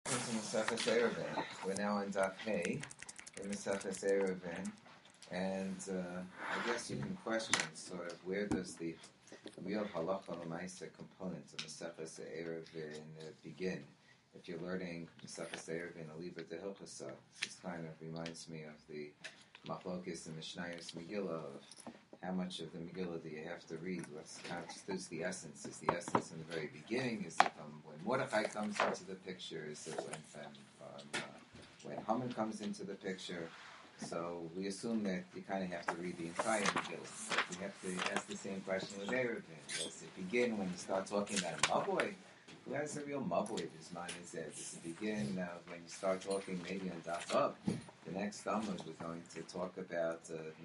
Into Mesechus Eruvin. We're now on Daf Hey in Mesechus Eruvin, and I guess you can question sort of where does the real halacha l'maaseh component of Mesechus Eruvin begin. If you're learning Mesechus Eruvin Aliva de Hilchasa, this kind of reminds me of the Machlokes and Mishnayos Megillah of how much of the Megillah do you have to read? What's constitutes the essence? Is the essence in the very beginning? Is it when Mordechai comes into the picture? Is it when Haman comes into the picture? So we assume that you kind of have to read the entire Megillah. But you have to ask the same question with Eruvin. Does it begin when you start talking about a Mavoi? Who has a real Mavoi? This man is there. Does it begin when you start talking maybe on Daf Up? The next Amud we're going to talk about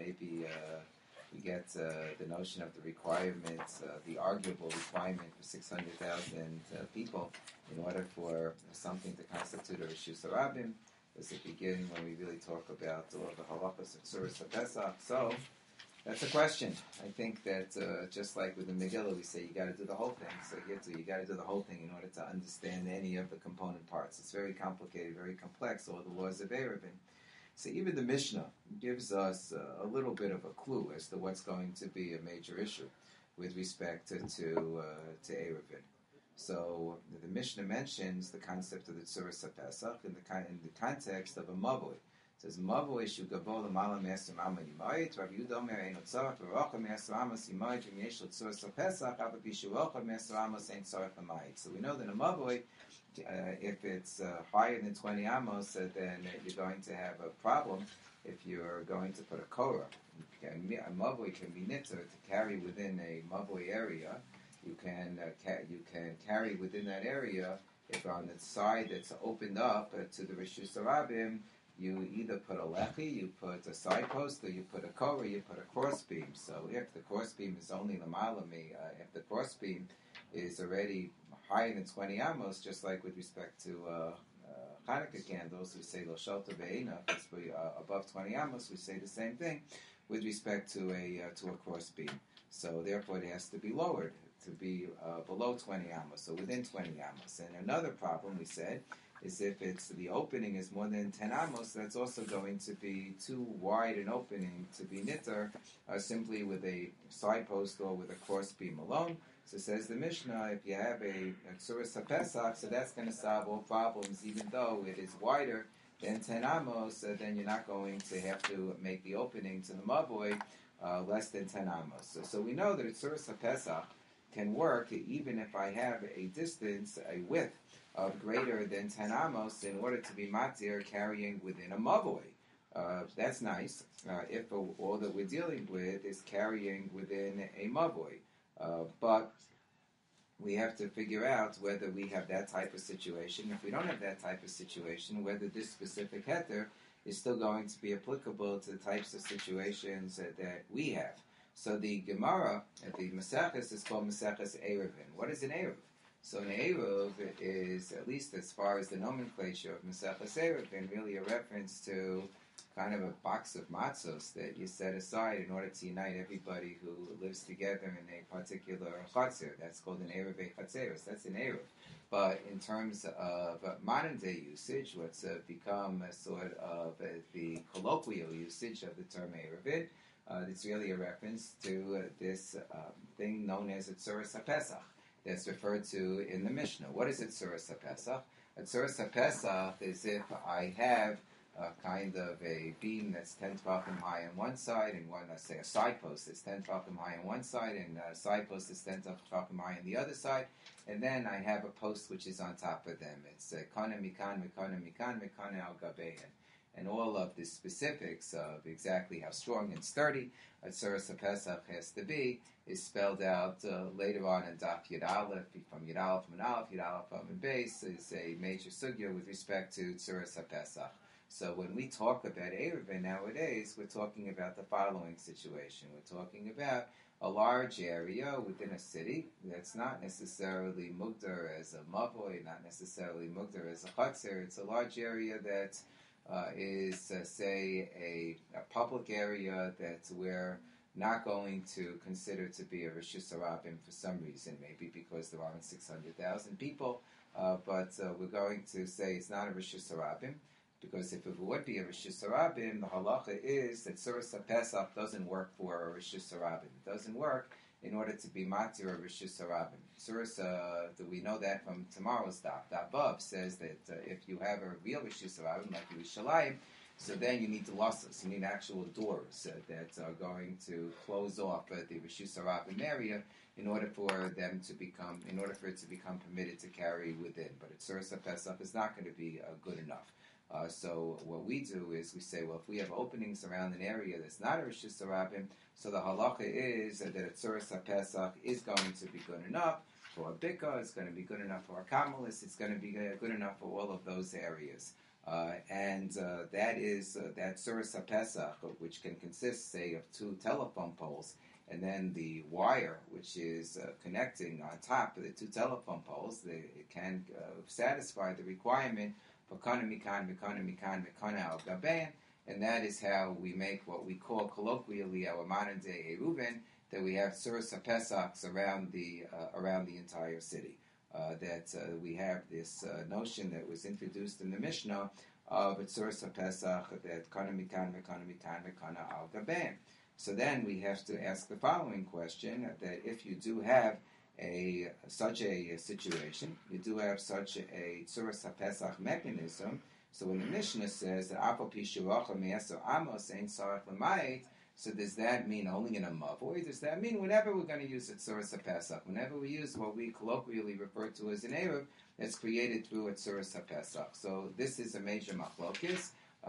we get the notion of the requirements, the arguable requirement for 600,000 people in order for something to constitute a Reshus HaRabim. Does it begin when we really talk about all of the halachas of Tzuras HaPesach? So that's a question. I think that just like with the Megillah, we say you got to do the whole thing. So you got to do the whole thing in order to understand any of the component parts. It's very complicated, very complex, all the laws of Eruvin. So even the Mishnah gives us a little bit of a clue as to what's going to be a major issue with respect to Eruvin. So the Mishnah mentions the concept of the Tzuras HaPesach in the context of a Mavoi. It says, Mavoi shu gavo l'mala me'asar ama yimayit, Rav Yehuda omer ein tzarech v'rocha me'asar amos yimayit, v'im yesh lo Tzuras HaPesach, ava pi shu rocha me'asar amos ein tzarech v'mayit. So we know that a Mavoi, if it's higher than 20 amos, then you're going to have a problem if you're going to put a korah. A mavoi can be nitter to carry within a mavoi area. You can carry within that area if on the side that's opened up to the Reshus HaRabim, you either put a lechi, you put a side post, or you put a korah, you put a crossbeam. So if the crossbeam is only lamalami, if the crossbeam is already higher than 20 amos, just like with respect to Hanukkah candles, we say lo shalta ve'ena. If it's above 20 amos, we say the same thing with respect to a crossbeam. So therefore, it has to be lowered to be below 20 amos, so within 20 amos. And another problem we said is if it's the opening is more than 10 amos, that's also going to be too wide an opening to be nitter simply with a side post or with a crossbeam alone. So says the Mishnah, if you have a Tzuras HaPesach, so that's going to solve all problems, even though it is wider than 10 amos, then you're not going to have to make the opening to the Mavoi less than 10 amos. So we know that a Tzuras HaPesach can work even if I have a distance, a width of greater than 10 amos in order to be matir carrying within a Mavoi. That's nice if all that we're dealing with is carrying within a Mavoi. But we have to figure out whether we have that type of situation. If we don't have that type of situation, whether this specific heter is still going to be applicable to the types of situations that we have. So the Gemara at the Maseches is called Maseches Eruvin. What is an Eruv? So an Eruv is, at least as far as the nomenclature of Maseches Eruvin, really a reference to kind of a box of matzos that you set aside in order to unite everybody who lives together in a particular chatzir. That's called an Eruv Chatzeros. That's an Eruv. But in terms of modern day usage, what's become a sort of the colloquial usage of the term Eruvin, it's really a reference to this thing known as a Tzuras HaPesach that's referred to in the Mishnah. What is a Tzuras HaPesach? A Tzuras HaPesach is if I have kind of a beam that's 10 tvachim high on one side, and let's say a side post that's 10 tvachim high on one side, and a side post that's 10 tvachim high on the other side, and then I have a post which is on top of them. It's kana mikan, mikana mikan, mikana al gabehen. And all of the specifics of exactly how strong and sturdy a Tzuras HaPesach has to be is spelled out later on in Daf Yud Aleph, from Yud Aleph from an Aleph, Yud Aleph from a base, is a major sugya with respect to Tzuras HaPesach. So when we talk about Eruvin nowadays, we're talking about the following situation. We're talking about a large area within a city that's not necessarily mugdar as a mavoi, not necessarily mugdar as a chatzir. It's a large area that is, say, a public area that we're not going to consider to be a Reshus HaRabim for some reason, maybe because there aren't 600,000 people but we're going to say it's not a Rishus Harabim, because if it would be a Rishus Harabim, the halacha is that Suras HaPesach doesn't work for a Rishus Harabim. It doesn't work in order to be matir a Rishus Harabim. Suras, we know that from tomorrow's daf. The above says that if you have a real Rishus Harabim, like Yerushalayim, so then you need the losses. You need actual doors that are going to close off the Rishus Harabim area in order for it to become permitted to carry within. But at Suras HaPesach is not going to be good enough. So what we do is we say, well, if we have openings around an area that's not a Rishus Harabim, so the halacha is that a Tzuras HaPesach is going to be good enough for a Bika, it's going to be good enough for a Kamalis, it's going to be good enough for all of those areas. That is that Tzuras HaPesach, which can consist, say, of 2 telephone poles, and then the wire, which is connecting on top of the 2 telephone poles, it can satisfy the requirement for kana mikan al gaben, and that is how we make what we call colloquially our modern day Eruvin, that we have Tzuras HaPesachs around the entire city. We have this notion that was introduced in the Mishnah of Tzuras HaPesach, that kana mikan al gaben. So then we have to ask the following question: that if you do have such a situation, you do have such a Tzuras HaPesach mechanism. So when the Mishnah says that Afal Pi Shiracha Me'eser Amos Ein Sarach L'Mayit, so does that mean only in a Mavoi? Does that mean whenever we're going to use a Tzuras HaPesach, whenever we use what we colloquially refer to as an Eruv that's created through a Tzuras HaPesach? So this is a major machlokes.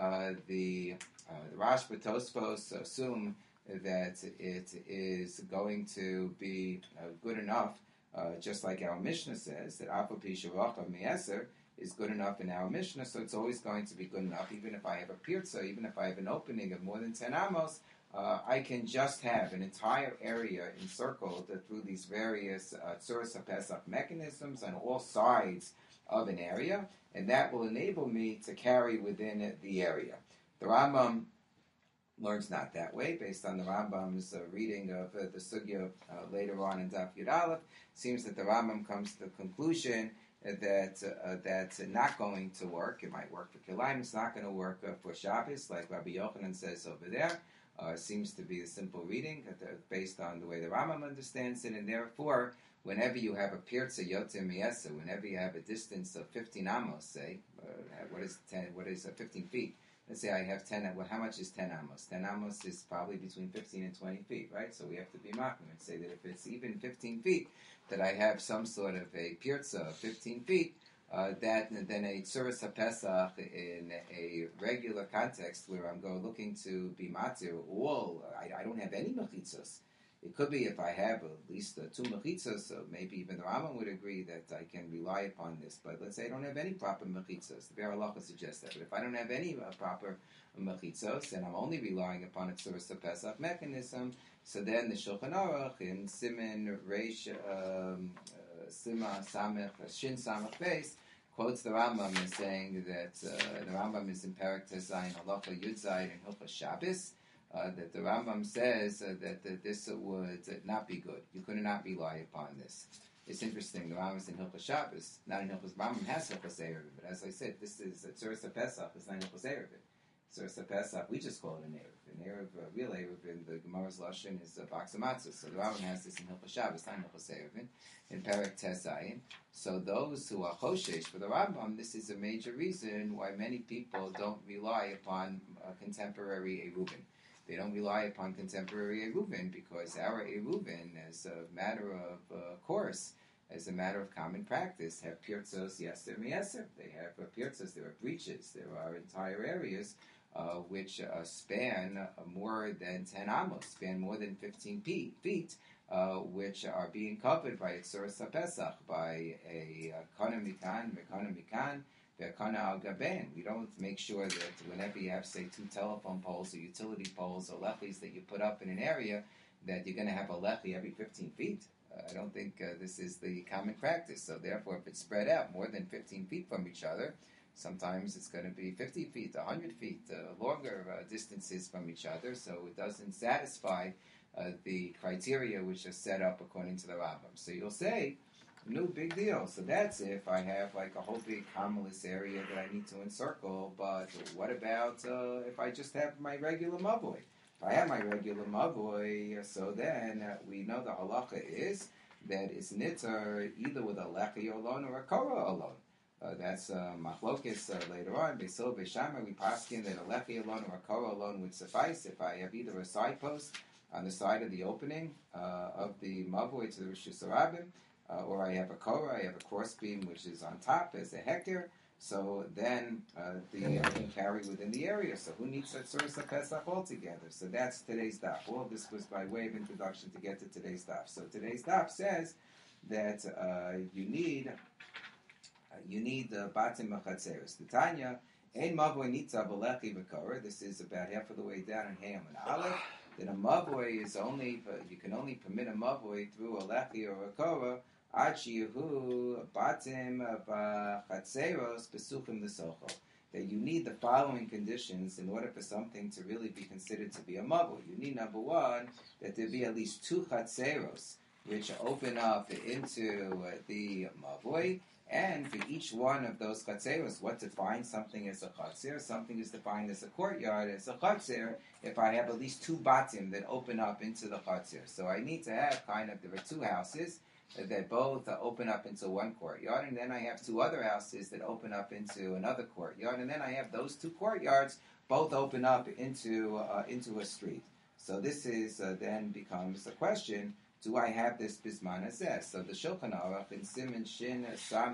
The Rash B'Tosfos assume that it is going to be good enough, just like our Mishnah says, that Afal Pi Shiracha Me'eser is good enough in our Mishnah, so it's always going to be good enough. Even if I have a pirza, even if I have an opening of more than 10 amos, I can just have an entire area encircled through these various Tzuras HaPesach mechanisms on all sides of an area, and that will enable me to carry within the area. The Rambam learns not that way, based on the Rambam's reading of the Sugya later on in Daf Yud Aleph. Seems that the Rambam comes to the conclusion that that's not going to work. It might work for Kilayim, it's not going to work for Shabbos, like Rabbi Yochanan says over there. Seems to be a simple reading, based on the way the Rambam understands it, and therefore, whenever you have a pirza yoter miyesa, whenever you have a distance of 15 amos, say, what is 15 feet? Let's say I have 10, well, how much is 10 amos? 10 amos is probably between 15 and 20 feet, right? So we have to be machmir and say that if it's even 15 feet, that I have some sort of a pirza of 15 feet, that then a Tzuras HaPesach in a regular context where I'm looking to be matir, I don't have any mechitzos. It could be if I have at least 2 mechitzos, so maybe even the Rambam would agree that I can rely upon this. But let's say I don't have any proper mechitzos. The Be'er Halacha suggests that. But if I don't have any proper mechitzos, and I'm only relying upon a Tzuras HaPesach mechanism, so then the Shulchan Aruch in Siman Reish Sima Samech Shin Samech Beis quotes the Rambam as saying that the Rambam is in Perek Tezayin Halacha Yud Zayin and Hilchos Shabbos. That the Rambam says that this would not be good. You could not rely upon this. It's interesting. The Rambam is in Hilchos Shabbos, not in Hilchos. Rambam has Hilchos Erev, but as I said, this is Tzuras HaPesach. It's not Hilchos Erev. Tzuras HaPesach, we just call it an Erev. An Erev, real Erev in the Gemara's Lashon is a box of matzah. So the Rambam has this in Hilchos Shabbos, not in Hilchos Erev, in Perek Tezayin. So those who are choshesh for the Rambam, this is a major reason why many people don't rely upon contemporary Eruvin. They don't rely upon contemporary Eruvin because our Eruvin, as a matter of course, as a matter of common practice, have pirzos yeser miyeser. They have pirzos, there are breaches, there are entire areas which span more than 10 amos, span more than 15 feet, which are being covered by a Tzuras HaPesach, by a kana mikan, Kana al gaben. We don't make sure that whenever you have, say, 2 telephone poles or utility poles or lechis that you put up in an area, that you're going to have a lechi every 15 feet. I don't think this is the common practice. So therefore, if it's spread out more than 15 feet from each other, sometimes it's going to be 50 feet, 100 feet, longer distances from each other. So it doesn't satisfy the criteria which are set up according to the Rambam. So you'll say No big deal. So that's if I have like a whole big Kamalis area that I need to encircle. But what about if I just have my regular mavoi? If I have my regular mavoi, so then we know the halacha is that it's nitter either with a lechi alone or a kora alone. That's machlokis later on. Beisil Beishamar, we paskin that a lechi alone or a kora alone would suffice if I have either a side post on the side of the opening of the mavoi to the Rosh Hashanah, or I have a kora, I have a crossbeam which is on top as a hector. So then I can carry within the area. So who needs that source of Pesach altogether? So that's today's daf. Well, this was by way of introduction to get to today's daf. So today's daf says that you need batim machatzeres. The Tanya, ein mavoi nitza b'lechi v'kora. This is about half of the way down in Ham and Aleph. That a mavoi is you can only permit a mavoi through a lechi or a kora. That you need the following conditions in order for something to really be considered to be a mavoi. You need, number one, that there be at least 2 chatzeros which open up into the mavoi, and for each one of those chatzeros, what defines something as a chatzer? Something is defined as a courtyard, as a chatzer, if I have at least 2 batim that open up into the chatzer. So I need to have there are 2 houses that both open up into one courtyard, and then I have 2 other houses that open up into another courtyard, and then I have those 2 courtyards both open up into a street. So this is then becomes a question: do I have this bisman azeh? So the Shulchan Aruch in Siman Shin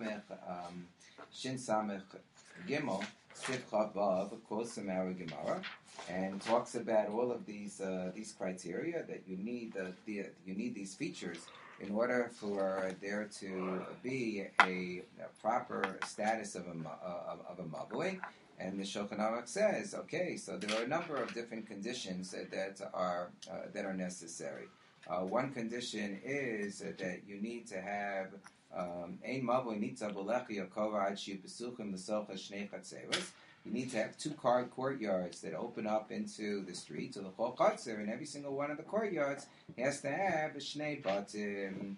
Samech Gimel Sif Chavav quotes from our Gemara and talks about all of these criteria that you need these features in order for there to be a proper status of a mavoi. And the Shulchan Aruch says, okay, so there are a number of different conditions that are necessary. One condition is that you need to have ein mavoi nitza b'lechi yakova ad shiu pesuchim l'socha shnei chatzeros. You need to have 2 courtyards that open up into the street. So the whole chatzer, and every single one of the courtyards has to have a shnei batim.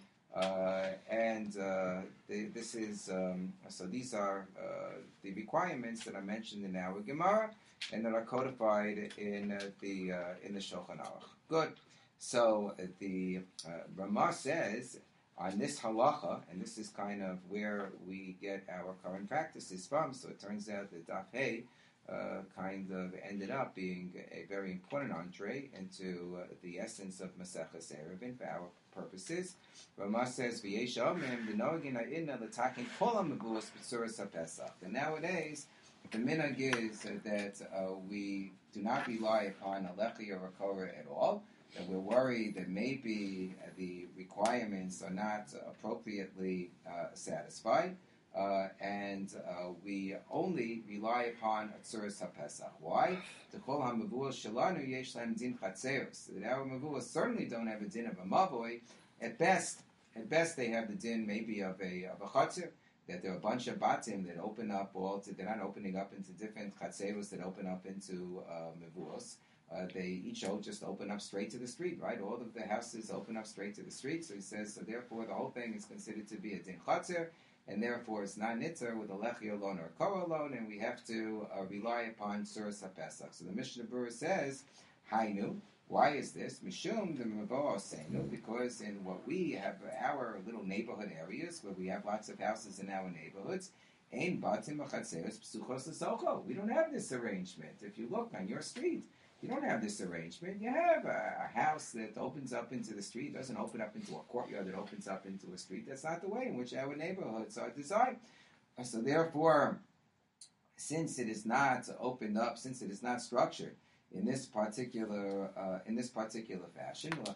This is so. These are the requirements that are mentioned in our Gemara and that are codified in the Shulchan Aruch. Good. So the Ramah says on this halacha, and this is kind of where we get our current practices from. So it turns out that Daf Hey kind of ended up being a very important entree into the essence of Maseches Eruvin for our purposes. Ramah says, "V'yesh omrim b'nogin ha'inna l'takin kol ha'mevuos b'tzuras ha'pesach." And nowadays, the minhag is that we do not rely upon a lechi or a korah at all. That we're worried that maybe the requirements are not appropriately satisfied, and we only rely upon Atzuras HaPesach. Why? T'chol ha'mavuos shelanu yesh lahem din chatzeros. That our mavuos certainly don't have a din of a mavoi. At best, they have the din maybe of a chatzer. That there are a bunch of batim that open up they're not opening up into different chatzeros that open up into mavuos. They each just open up straight to the street, right? All of the houses open up straight to the street. So he says, so therefore the whole thing is considered to be a din chatzer, and therefore it's not nitzer with a lechi alone or a kora alone, and we have to rely upon Tzuras HaPesach. So the Mishnah Berurah says, Hainu, why is this? Mishum the Mavo Osenu, because in what we have our little neighborhood areas where we have lots of houses in our neighborhoods, Ein batim v'chatzeros psuchos l'socho. We don't have this arrangement. If you look on your street, you don't have this arrangement. You have a house that opens up into the street. It doesn't open up into a courtyard that opens up into a street. That's not the way in which our neighborhoods are designed. So therefore, since it is not opened up, since it is not structured in this particular fashion, so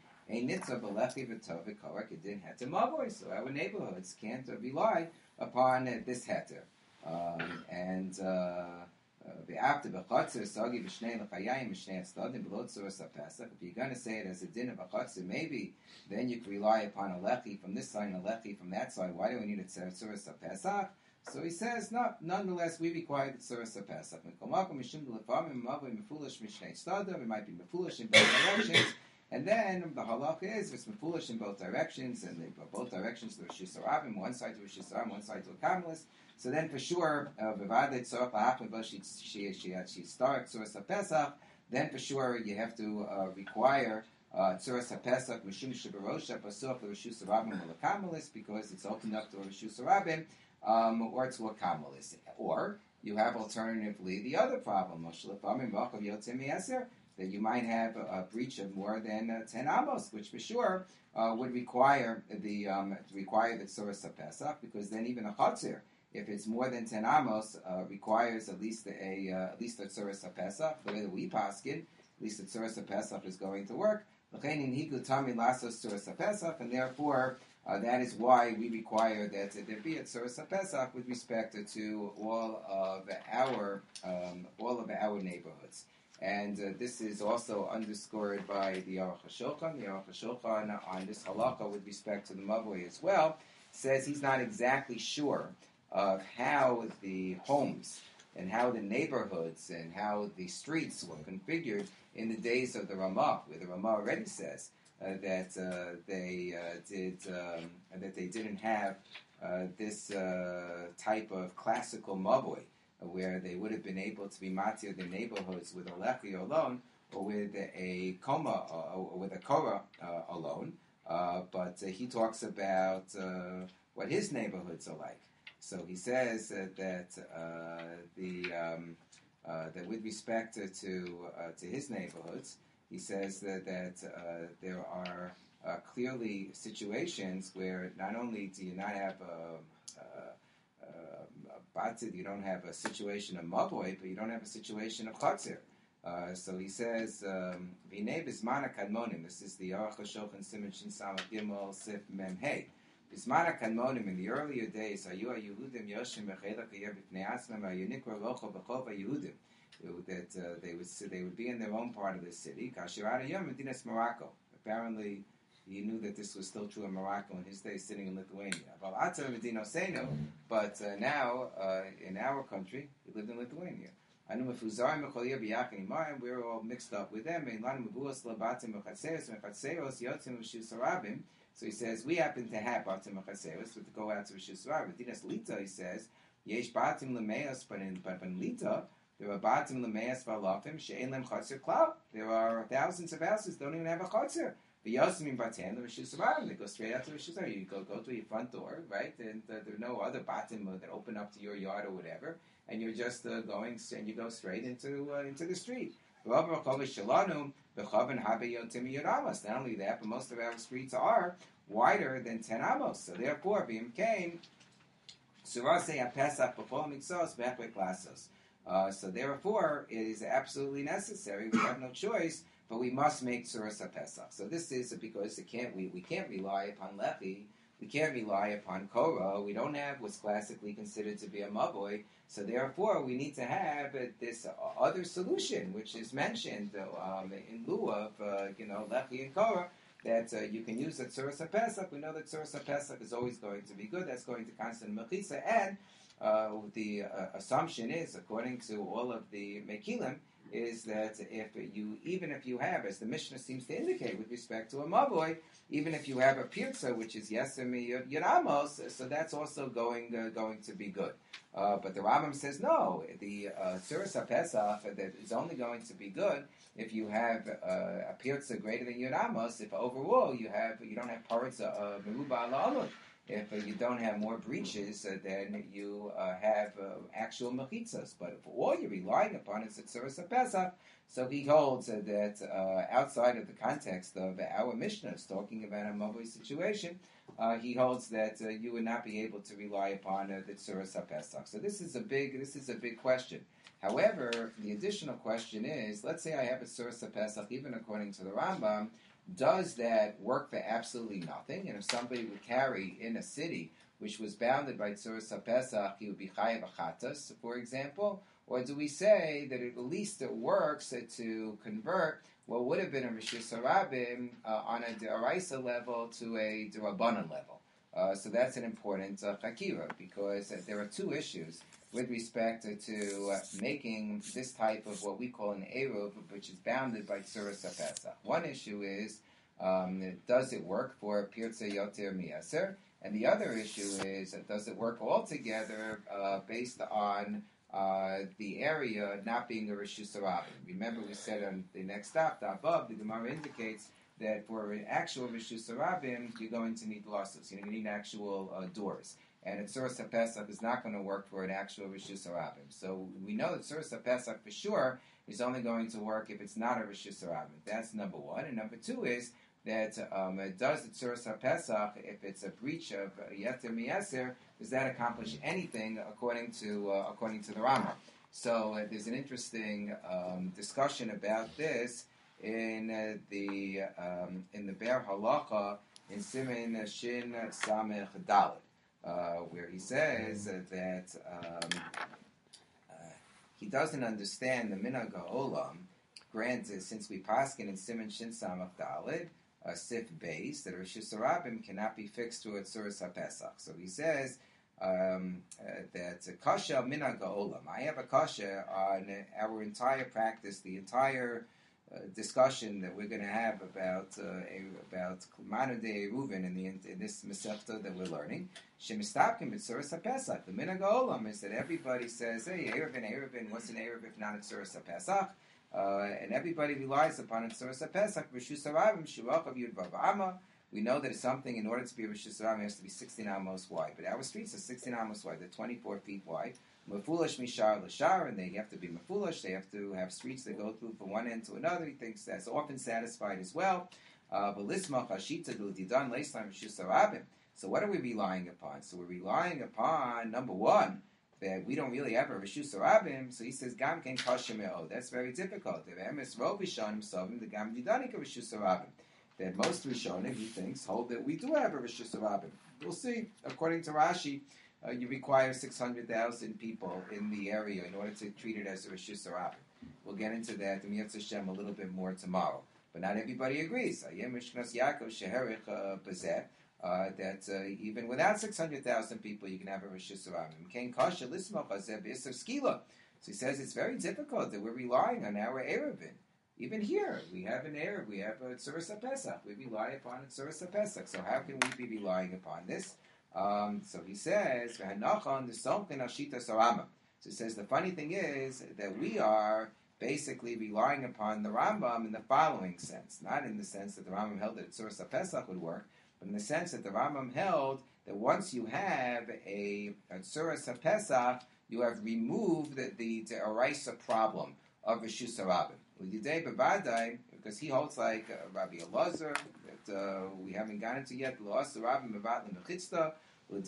our neighborhoods can't rely upon this heter. If you're going to say it as a din of a chatzir, maybe then you can rely upon a lechi from this side and a lechi from that side. Why do we need a tzuras ha'pesach? So he says, no, nonetheless, we require the tzuras ha'pesach. It might be mefulish in both directions, And then the halakha is, if it's foolish in both directions, and both directions to Rosh Hashanah, one side to Rosh Hashanah, one side to a Kammelis, so then for sure, she starts Tzuras Pesach, then for sure you have to require Tzuras HaPesach Mishum Shebarosha Pasuk Rishus Rabim Kammelis, because it's opened up to a Rishus Rabim or to a Kammelis. Or you have alternatively the other problem, that you might have a breach of more than 10 amos, which for sure would require the Tzuras HaPesach, because then even a Chatzir, if it's more than 10 amos, requires at least a Tzuras HaPesach. The way that we paskin, at least the Tzuras HaPesach is going to work. And therefore, that is why we require that there be a Tzuras HaPesach with respect to all of our neighborhoods. And this is also underscored by the Aruch HaShulchan. The Aruch HaShulchan on this halakha with respect to the Mavoi as well says he's not exactly sure of how the homes and how the neighborhoods and how the streets were configured in the days of the Ramah, where the Ramah already says that they didn't have this type of classical Mavoi, where they would have been able to be matir their neighborhoods with a lechi alone, or with a koma, or with a korah alone. But he talks about what his neighborhoods are like. So he says that with respect to his neighborhoods, he says that there are clearly situations where not only do you not have you don't have a situation of mavoi, but you don't have a situation of chatzir. So he says, "V'nei bismana kadmonim." This is the Aruch HaShulchan Siman Shin Samach Gimel Sif Mem Hey. Bismana kadmonim, in the earlier days, ayu Yehudim yoshim b'chelak b'fnei atzmam ayinikra locho b'chov Yehudim. That they would be in their own part of the city. Kashirada Yom Medinas Morocco. Apparently, he knew that this was still true in Morocco in his day, sitting in Lithuania. But now, in our country, he lived in Lithuania. We were all mixed up with them. So he says, we happen to have Batim Mechaseros, but to go out to Rishus Rabim. Dinas Lita, he says, Yesh Batim Lemeos, but in Lita, there are Batim Lemeos Valafim, She'en Lem Chatzir Klau. There are thousands of houses that don't even have a Chatzir. They go straight out to Rishus Rabim. You go to your front door, right? And there are no other batim that open up to your yard or whatever, and you're just going, and you go straight into the street. Not only that, but most of our streets are wider than 10 amos. So therefore, so therefore, it is absolutely necessary. We have no choice, but we must make Tzuras HaPesach. So this is because we can't rely upon Lechi, we can't rely upon Korah, we don't have what's classically considered to be a Mavoi, so therefore we need to have this other solution, which is mentioned in lieu of Lechi and Korah, that you can use the Tzuras HaPesach. We know that Tzuras HaPesach is always going to be good, that's going to constant Mechisa, and the assumption is, according to all of the Mekilim, is that even if you have, as the Mishnah seems to indicate with respect to a Mavoi, even if you have a Pirza, which is Yesemi Yeramos, so that's also going to be good. But the Rambam says no, the Tzuras HaPesach that is only going to be good if you have a Pirza greater than Yeramos, if overall you don't have Paritza of Meruba Ala'alud. If you don't have more breaches, then you have actual mechitzas. But if all you're relying upon is the Tzuras HaPesach, so he holds that outside of the context of our Mishnahs talking about a Mavoi situation, he holds that you would not be able to rely upon the Tzuras HaPesach. So this is a big question. However, the additional question is, let's say I have a Tzuras HaPesach, even according to the Rambam. Does that work for absolutely nothing? And if somebody would carry in a city which was bounded by Tzuras HaPesach, he would be chayav achatas, for example? Or do we say that at least it works to convert what would have been a Rishus Harabim on a D'Oraisa level to a D'Rabbanan level? So that's an important chakira, because there are two issues with respect to making this type of what we call an Eruv, which is bounded by Tzuras HaPesach. One issue is, does it work for Pirtzei Yoter Mieser? And the other issue is, does it work altogether based on the area not being a Rishus Harabim? Remember, we said on the next stop, the above, the Gemara indicates that for an actual Rishus Harabim, you're going to need losses. You're going to need actual doors. And Tzuras HaPesach is not going to work for an actual Rishus Harabim. So we know that Tzuras HaPesach for sure is only going to work if it's not a Rishus Harabim. That's number one. And number two is that does the Tzuras HaPesach, if it's a breach of Yeter Mieser, does that accomplish anything according to the Rambam? So there's an interesting discussion about this in the Be'er Halacha in Siman Shin Samech Dalet. Where he says that he doesn't understand the Minhag HaOlam. Granted, since we paskin in Siman Shin Samach Daled, Sif Beis, that Rishus Harabim cannot be fixed to a Tzuras HaPesach. So he says that Kasha Minhag HaOlam. I have a Kasha on our entire practice, the entire discussion that we're going to have about Manu de Reuven in this Masechta that we're learning. Shemistapkim b'Tzuras HaPesach. The Minhag HaOlam is that everybody says, "Hey, Eruvin, what's an Eruv if not a Tzuras HaPesach?" And everybody relies upon a Tzuras HaPesach. Rishus Harabim Shurach of Yud Vav Amma. We know that it's something in order to be a Rishus Harabim it has to be 16 amos wide. But our streets are 16 amos wide. They're 24 feet wide. Mefulish mishar l'shar, and they have to be mefulish. They have to have streets that go through from one end to another. He thinks that's often satisfied as well. But lismach hashita l'didan leislam Rishus Harabim. So what are we relying upon? So we're relying upon, number one, that we don't really have a Rishus Harabim. So he says, Gam ken kasha me'od. That's very difficult. The emes rov rishonim sovim the gam didanik a Rishus Harabim. That most rishonim, he thinks, hold that we do have a Rishus Harabim. We'll see. According to Rashi, you require 600,000 people in the area in order to treat it as a Rishus Harabim. We'll get into that in Yetz Hashem a little bit more tomorrow. But not everybody agrees. That even without 600,000 people, you can have a Rishus Harabim. So he says it's very difficult that we're relying on our Eruvin. Even here, we have an Eruv, we have a Tzuras HaPesach. We rely upon a Tzuras HaPesach. So how can we be relying upon this? So he says, so he says the funny thing is that we are basically relying upon the Rambam in the following sense. Not in the sense that the Rambam held that Tzuras HaPesach would work, but in the sense that the Rambam held that once you have a Tzuras HaPesach, you have removed the Oraisa problem of Rishus Harabim. Because he holds like Rabbi Elazar, that we haven't gotten to yet, so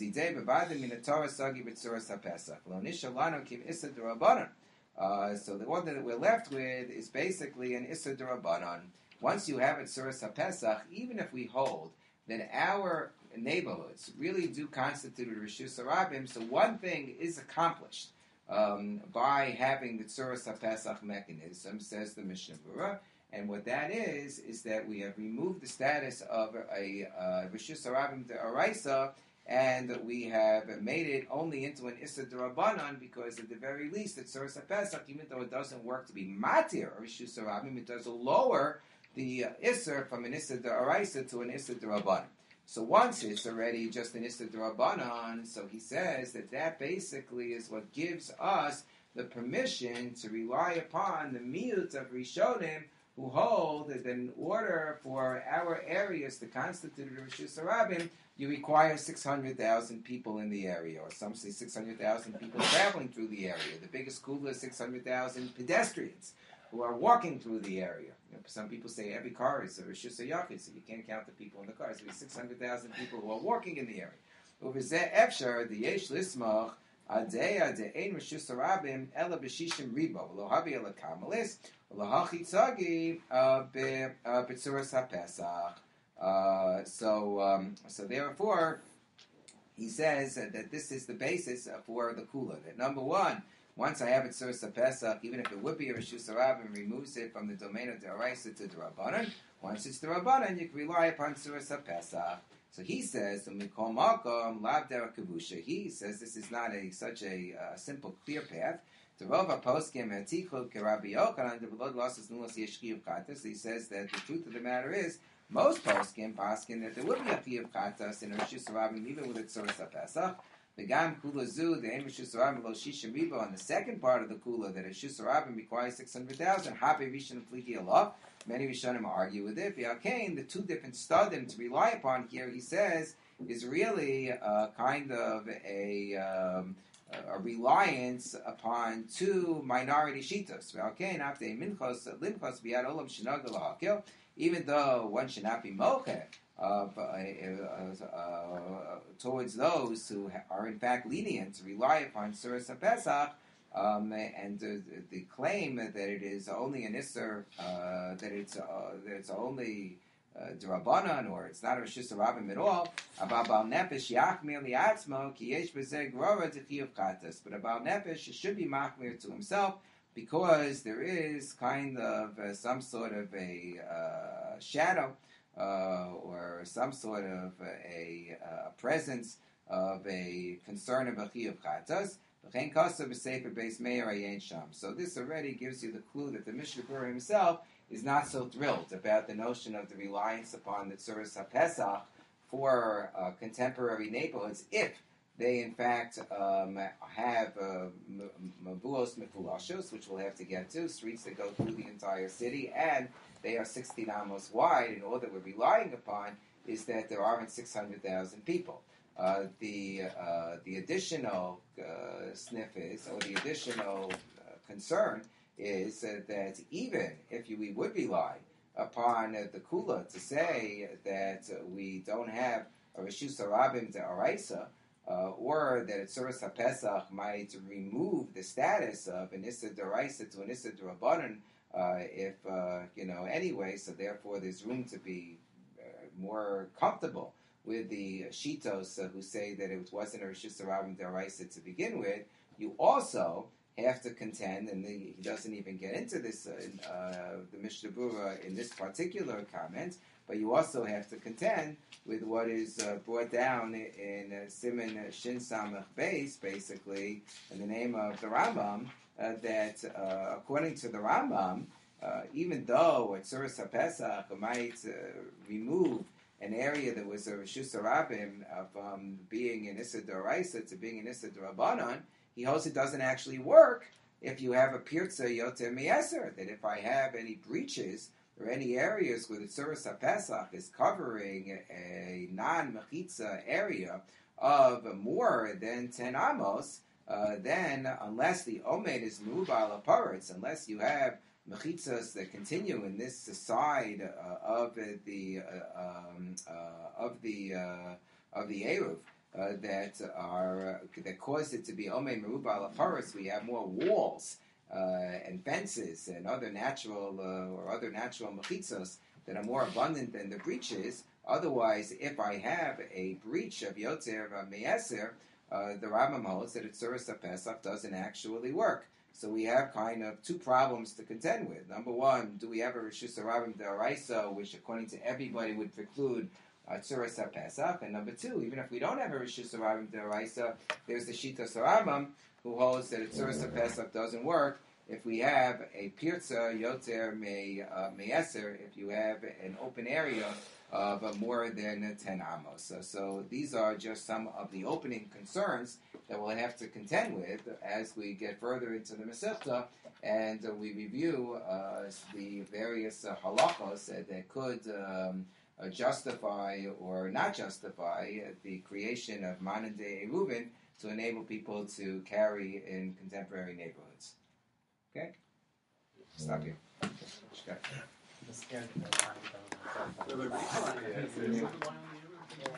the one that we're left with is basically an Issa D'Rabbanan. Once you have it Tzuras HaPesach, even if we hold that our neighborhoods really do constitute a Rishus Harabim, so one thing is accomplished by having the Tzuras HaPesach mechanism, says the Mishnah Berurah, and what that is that we have removed the status of a Rishus Harabim D'Oraisa, and we have made it only into an Issa D'Rabbanan, because at the very least, the Tzuras HaPesach, even though it doesn't work to be Matir or Rishus Harabim, it does lower the Issa from an Issa D'Oraisa to an Issa D'Rabbanan. So once it's already just an Issa D'Rabbanan, so he says that basically is what gives us the permission to rely upon the miut of Rishonim who hold that in order for our areas to constitute a Rishus Harabim, you require 600,000 people in the area, or some say 600,000 people traveling through the area. The biggest kula is 600,000 pedestrians who are walking through the area. Some people say every car is a Rishus Hayachid, so you can't count the people in the cars. So there's 600,000 people who are walking in the area. Over Zeh Efshar, the Yesh Lismach, Adea de Ein Rishus Harabim, Ela B'Shishim Riba, Lo Habi Ela Kamalis, Lo Hachitzagi, B'Tzuras HaPesach. So therefore, he says that this is the basis for the kula. That number one, once I have it Tzuras HaPesach, even if it would be a Rishus Harabim, removes it from the domain of D'Oraisa to D'Rabbanan. Once it's D'Rabbanan, you can rely upon Tzuras HaPesach. So he says, "Mikol makom lav derech kavusha." He says this is not such a simple, clear path. He says that the truth of the matter is most poskim that there would be a chiyuv katas in Rosh Hashanah even with the Tzuras HaPesach. The gam kula zu the ein Rosh Hashanah lo shishim ribo on the second part of the kula that Rosh Hashanah requires 600,000. Hape Rishon Pliki Allah. Many Rishonim argue with it. V'alkein, the two different studim to rely upon here, he says, is really kind of a reliance upon two minority shitos. Even though one should not be mocheh towards those who are in fact lenient to rely upon Tzuras HaPesach, and the claim that it is only an Isser, that it's only D'Rabbanan, or it's not a Rosh Hashanah at all. About Baal Nefesh Yachmir Li'atzmo Ki Yesh B'zeh Grora D'Chiyuv Katas. But about Nefesh should be machmir to himself because there is kind of some sort of a shadow or some sort of a presence of a concern of a Chiyuv Katas. So this already gives you the clue that the Mishnah Berurah himself is not so thrilled about the notion of the reliance upon the Tzuras HaPesach for contemporary neighborhoods if they in fact have mavuos mefulashos, which we'll have to get to, streets that go through the entire city, and they are 16 amos wide, and all that we're relying upon is that there aren't 600,000 people. The additional sniff is, or the additional concern is that even if we would rely upon the Kula to say that we don't have a Reshus Harabim De'araisa, or that Tzuras HaPesach might remove the status of an Issa De'araisa to an Issa D'Rabbanan, anyway, so therefore there's room to be more comfortable with the Shitos who say that it wasn't a Reshus Harabim De'araisa to begin with. You also have to contend, and he doesn't even get into this, the Mishnah Berurah in this particular comment, but you also have to contend with what is brought down in Siman Shin Samach Beis, basically, in the name of the Rambam, that according to the Rambam, even though at Tzuras HaPesach might remove an area that was a Reshus Harabim from being an Issa D'Oraisa to being an Issa D'Rabbanan, he holds it doesn't actually work if you have a Pirza Yoter Mieser, that if I have any breaches or any areas where the Tzuras HaPesach is covering a non-Mechitza area of more than 10 amos, then unless the Omed is Mubal Aparetz, unless you have mechitzas that continue in this side of the eruv that cause it to be omei meruba al paris. We have more walls and fences and other natural mechitzos that are more abundant than the breaches. Otherwise, if I have a breach of Yotzer Me'eser, the Rambam holds that Tzuras HaPesach doesn't actually work. So we have kind of two problems to contend with. Number one, do we have a Reshus Harabim D'Oraisa, which according to everybody would preclude Tzuras HaPesach? And number two, even if we don't have a Reshus Harabim D'Oraisa, there's the Shitas Rambam who holds that a Tzuras HaPesach doesn't work if we have a Pirza Yoter Me'eser, if you have an open area of more than 10 amos. So these are just some of the opening concerns that we'll have to contend with as we get further into the Masechta and we review the various halachos that could justify or not justify the creation of modern day Eruvin to enable people to carry in contemporary neighborhoods. Okay? Stop here. Okay.